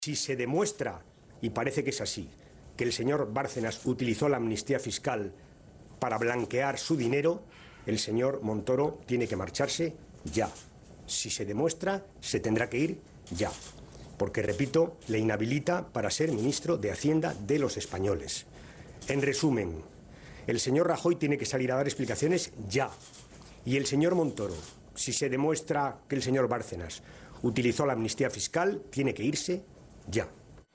Si se demuestra, y parece que es así, que el señor Bárcenas utilizó la amnistía fiscal para blanquear su dinero, el señor Montoro tiene que marcharse ya. Si se demuestra, se tendrá que ir ya. Porque, repito, le inhabilita para ser ministro de Hacienda de los españoles. En resumen, el señor Rajoy tiene que salir a dar explicaciones ya. Y el señor Montoro, si se demuestra que el señor Bárcenas utilizó la amnistía fiscal, tiene que irse ya.